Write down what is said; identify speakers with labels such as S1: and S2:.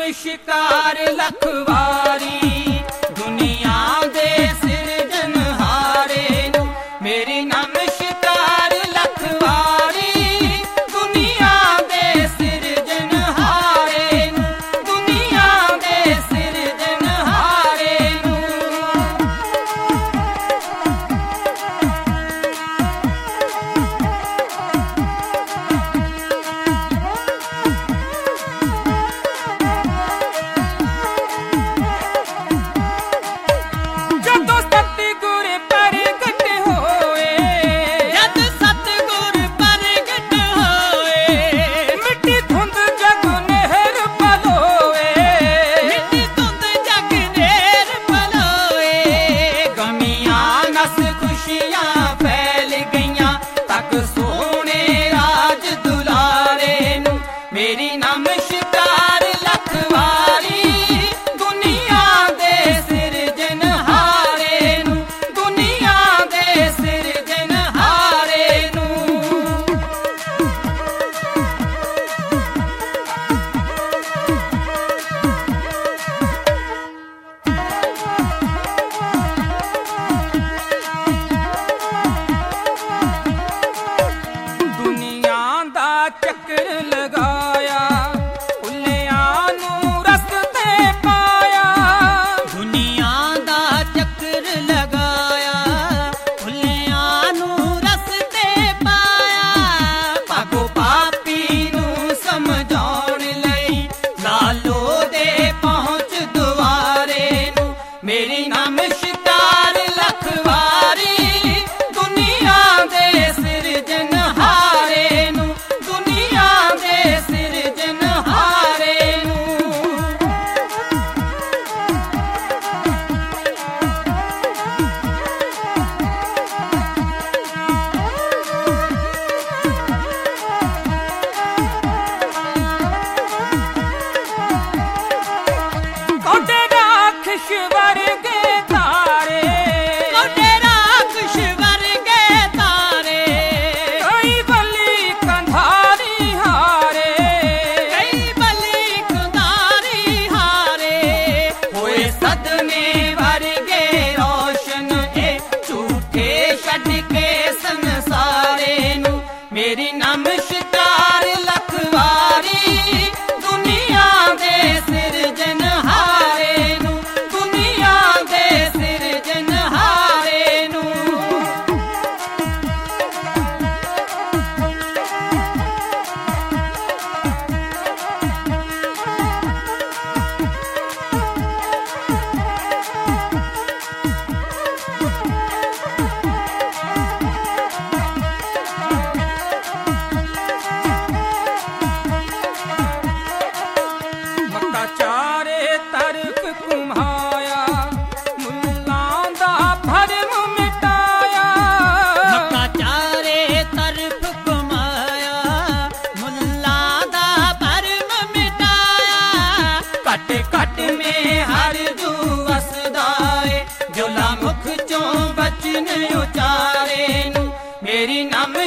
S1: शिकार लखवारी दुनिया दे सिरजनहारे नू मेरी नमस्कार लखवारी दुनिया दे सिरजनहारे नू दुनिया दे सिरजनहारे नू। मेरी नमस्कार लखवारी दुनिया दे सिरजनहारे नू दुनिया दे सिरजनहारे नू। दुनिया दा चक्कर लगाया भुल्लियां नू रस्ते पाया दुनिया दा चक्कर लगाया भुल्लियां नू रस्ते पाया पागो पापी नू समझाउण लई लालो दे पहुंच दुआरे नू मेरी नमस्कार लखवारी दुनिया दे सिरजनहारे नू दुनिया दे सिरजनहारे नू। कोटे राखश वर्गे तारे कोटे राखश वर्गे तारे कई बली कंधारी हारे कई बली कंधारी हारे होए सदमे वर्गे रोशन ए झूठे छड्ड के संसारे नू मेरी नमस्कार लखवारी दुनिया दे सिरजनहारे नू दुनिया दे सिरजनहारे नू। मक्का चारे तरफ घुमाया मुल्लां दा भरम मिटाया मक्का चारे तरफ घुमाया मुल्लां दा भरम मिटाया कट कट में हर जू वसदाए जोला मुख चों बचन उचारे नू मेरी नम